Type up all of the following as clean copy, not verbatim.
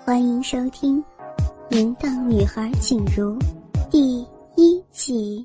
欢迎收听《淫荡女孩景如》第1集。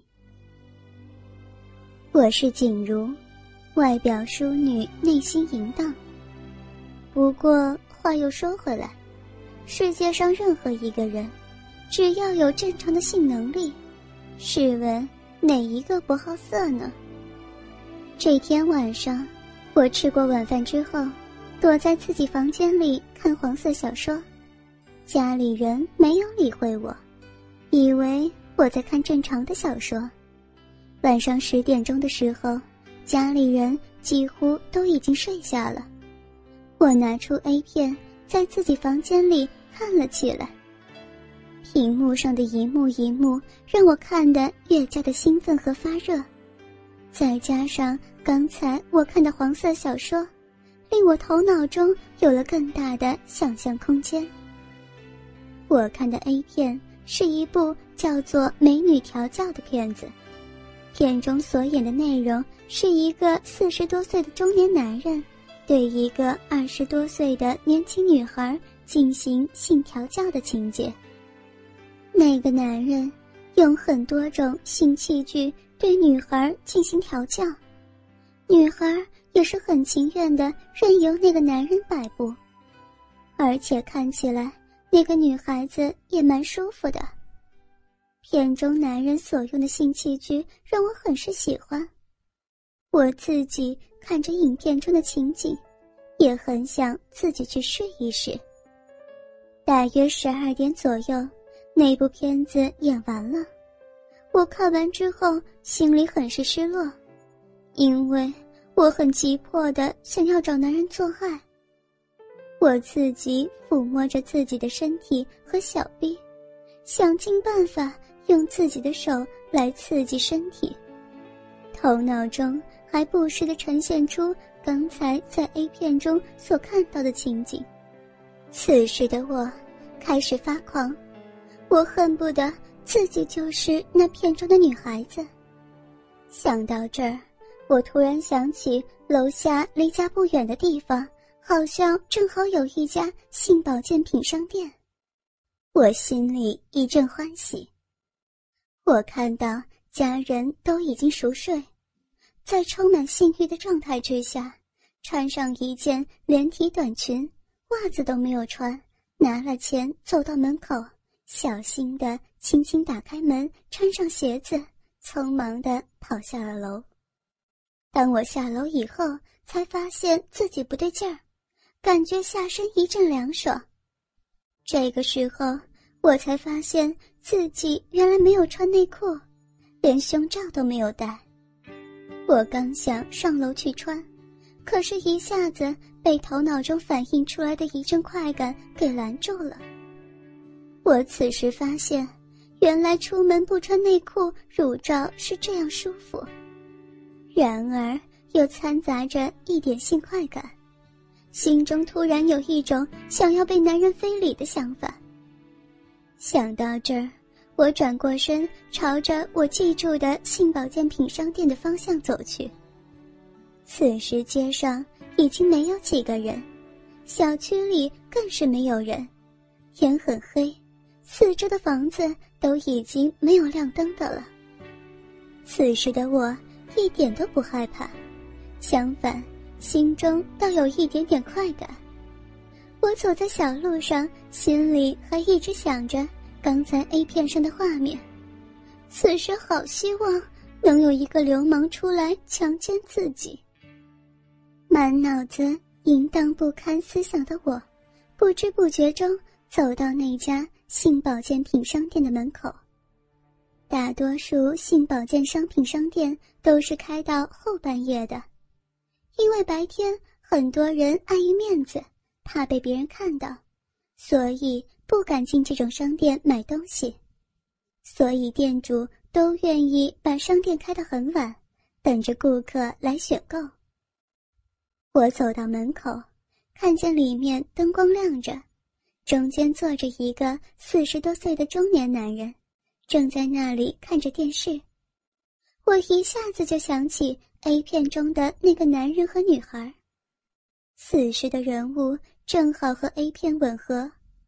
我是景如，外表淑女，内心淫荡。不过话又说回来，世界上任何一个人，只要有正常的性能力，试问哪一个不好色呢？这天晚上，我吃过晚饭之后，躲在自己房间里看黄色小说。家里人没有理会我，以为我在看正常的小说。晚上10点钟的时候，家里人几乎都已经睡下了。我拿出 A 片，在自己房间里看了起来。屏幕上的一幕一幕让我看得越加的兴奋和发热，再加上刚才我看的黄色小说，令我头脑中有了更大的想象空间。我看的 A 片是一部叫做《美女调教》的片子，片中所演的内容是一个40多岁的中年男人对一个20多岁的年轻女孩进行性调教的情节。那个男人用很多种性器具对女孩进行调教，女孩也是很情愿地任由那个男人摆布，而且看起来那个女孩子也蛮舒服的。片中男人所用的性器具让我很是喜欢，我自己看着影片中的情景，也很想自己去试一试。大约12点左右，那部片子演完了。我看完之后心里很是失落，因为我很急迫地想要找男人做爱。我自己抚摸着自己的身体和小臂，想尽办法用自己的手来刺激身体，头脑中还不时地呈现出刚才在 A 片中所看到的情景。此时的我开始发狂，我恨不得自己就是那片中的女孩子。想到这儿，我突然想起楼下离家不远的地方好像正好有一家性保健品商店，我心里一阵欢喜。我看到家人都已经熟睡，在充满性欲的状态之下，穿上一件连体短裙，袜子都没有穿，拿了钱走到门口，小心地轻轻打开门，穿上鞋子，匆忙地跑下了楼。当我下楼以后，才发现自己不对劲儿，感觉下身一阵凉爽。这个时候我才发现自己原来没有穿内裤，连胸罩都没有戴。我刚想上楼去穿，可是一下子被头脑中反映出来的一阵快感给拦住了。我此时发现，原来出门不穿内裤乳罩是这样舒服，然而又掺杂着一点性快感，心中突然有一种想要被男人非礼的想法。想到这儿，我转过身，朝着我记住的性保健品商店的方向走去。此时街上已经没有几个人，小区里更是没有人，天很黑，四周的房子都已经没有亮灯的了。此时的我一点都不害怕，相反，心中倒有一点点快感。我走在小路上，心里还一直想着刚才 A 片上的画面，此时好希望能有一个流氓出来强奸自己。满脑子淫荡不堪思想的我，不知不觉中走到那家性保健品商店的门口。大多数性保健商品商店都是开到后半夜的，因为白天很多人碍于面子，怕被别人看到，所以不敢进这种商店买东西，所以店主都愿意把商店开得很晚，等着顾客来选购。我走到门口，看见里面灯光亮着，中间坐着一个40多岁的中年男人，正在那里看着电视。我一下子就想起 A 片中的那个男人和女孩，此时的人物正好和 A 片吻合。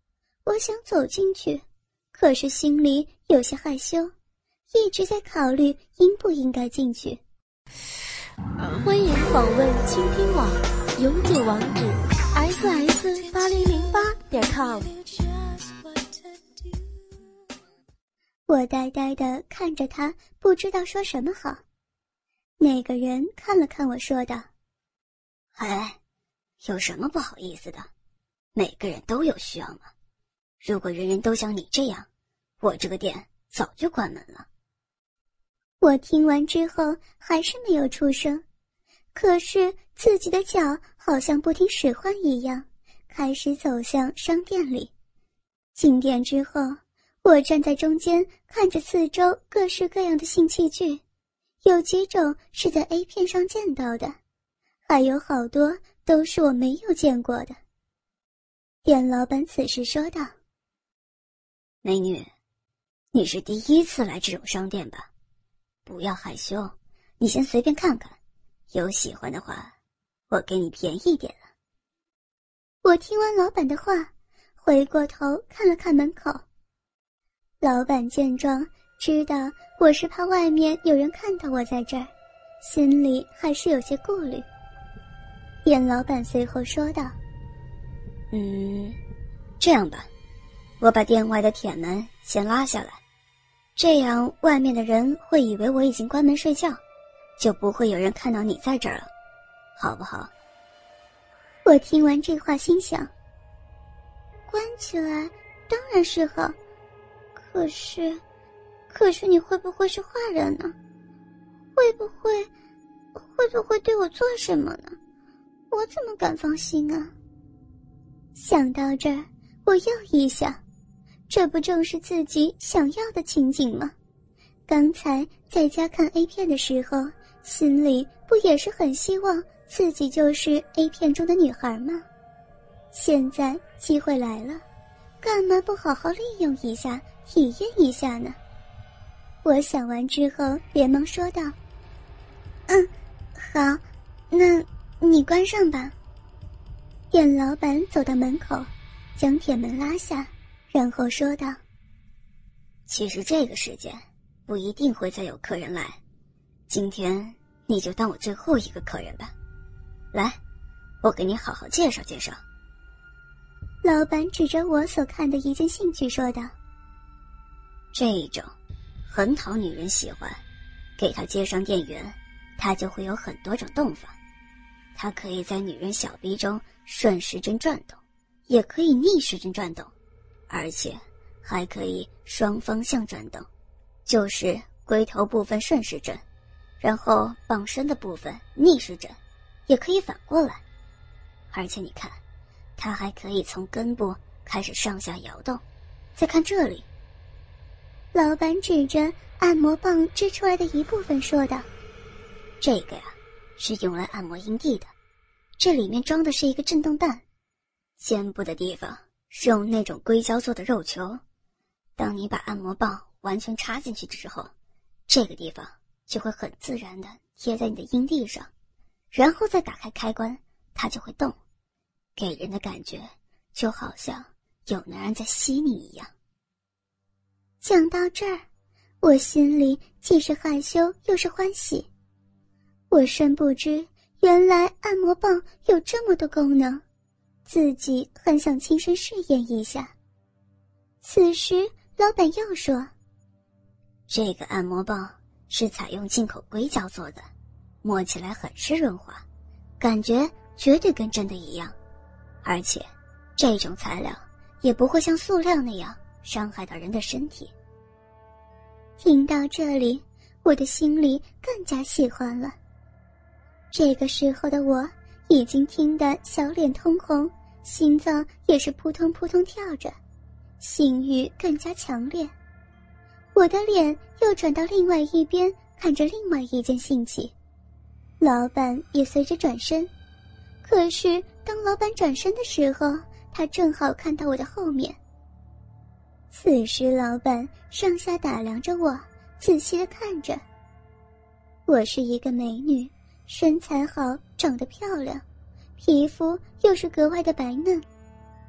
我想走进去，可是心里有些害羞，一直在考虑应不应该进去。 欢迎访问倾听网，永久网址 ss8008.com。 我呆呆地看着他，不知道说什么好。那个人看了看我，说道：“ 哎，有什么不好意思的？每个人都有需要嘛。如果人人都像你这样，我这个店早就关门了。” 我听完之后还是没有出声，可是自己的脚好像不听使唤一样，开始走向商店里。进店之后，我站在中间，看着四周各式各样的性器具，有几种是在 A 片上见到的，还有好多都是我没有见过的。店老板此时说道：“ 美女，你是第一次来这种商店吧？不要害羞，你先随便看看，有喜欢的话，我给你便宜点了。” 我听完老板的话，回过头看了看门口。老板见状，知道我是怕外面有人看到我在这儿，心里还是有些顾虑。店老板随后说道：“ 这样吧，我把店外的铁门先拉下来，这样外面的人会以为我已经关门睡觉，就不会有人看到你在这儿了，好不好？” 我听完这话心想，关起来当然是好，可是你会不会是坏人呢？会不会对我做什么呢？我怎么敢放心啊？想到这儿，我又一想，这不正是自己想要的情景吗？刚才在家看 A 片的时候，心里不也是很希望自己就是 A 片中的女孩吗？现在机会来了，干嘛不好好利用一下，体验一下呢？我想完之后连忙说道：“好，那你关上吧。”店老板走到门口，将铁门拉下，然后说道：“ 其实这个时间不一定会再有客人来，今天你就当我最后一个客人吧。来，我给你好好介绍介绍。” 老板指着我所看的一件兴趣说道：“ 这种很讨女人喜欢，给她接上电源，她就会有很多种动法。它可以在女人小臂中顺时针转动，也可以逆时针转动，而且还可以双方向转动，就是龟头部分顺时针，然后傍身的部分逆时针，也可以反过来。而且你看，它还可以从根部开始上下摇动。再看这里。” 老板指着按摩棒支出来的一部分说道：“ 这个呀，是用来按摩阴蒂的，这里面装的是一个震动蛋，肩部的地方是用那种硅胶做的肉球，当你把按摩棒完全插进去之后，这个地方就会很自然地贴在你的阴蒂上，然后再打开开关，它就会动，给人的感觉就好像有男人在吸你一样。” 讲到这儿，我心里既是害羞又是欢喜。我深不知原来按摩棒有这么多功能，自己很想亲身试验一下。此时老板又说：“ 这个按摩棒是采用进口硅胶做的，摸起来很是润滑，感觉绝对跟真的一样，而且这种材料也不会像塑料那样伤害到人的身体。” 听到这里，我的心里更加喜欢了。这个时候的我已经听得小脸通红，心脏也是扑通扑通跳着，性欲更加强烈。我的脸又转到另外一边，看着另外一件性器。老板也随着转身，可是当老板转身的时候，他正好看到我的后面。此时老板上下打量着我，仔细地看着。我是一个美女，身材好，长得漂亮，皮肤又是格外的白嫩。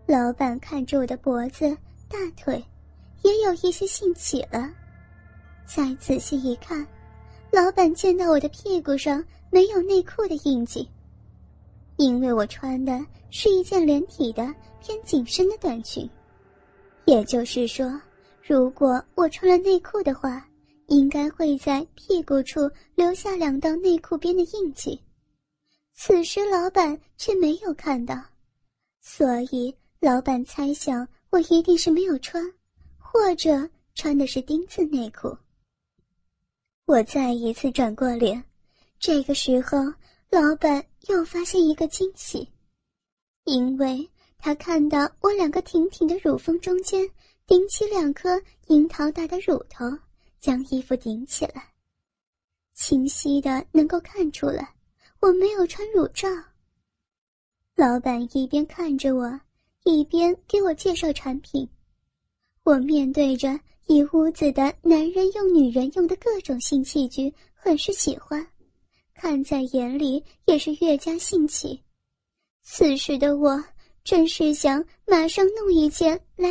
老板看着我的脖子、大腿，也有一些兴起了。再仔细一看，老板见到我的屁股上没有内裤的印记，因为我穿的是一件连体的偏紧身的短裙，也就是说，如果我穿了内裤的话，应该会在屁股处留下2道内裤边的印记。此时老板却没有看到，所以老板猜想我一定是没有穿，或者穿的是丁字内裤。我再一次转过脸，这个时候老板又发现一个惊喜，因为他看到我2个挺挺的乳峰中间顶起2颗樱桃大的乳头，将衣服顶起来，清晰的能够看出来我没有穿乳罩。老板一边看着我，一边给我介绍产品。我面对着一屋子的男人用女人用的各种性器具，很是喜欢，看在眼里也是越加兴起。此时的我真是想马上弄一件来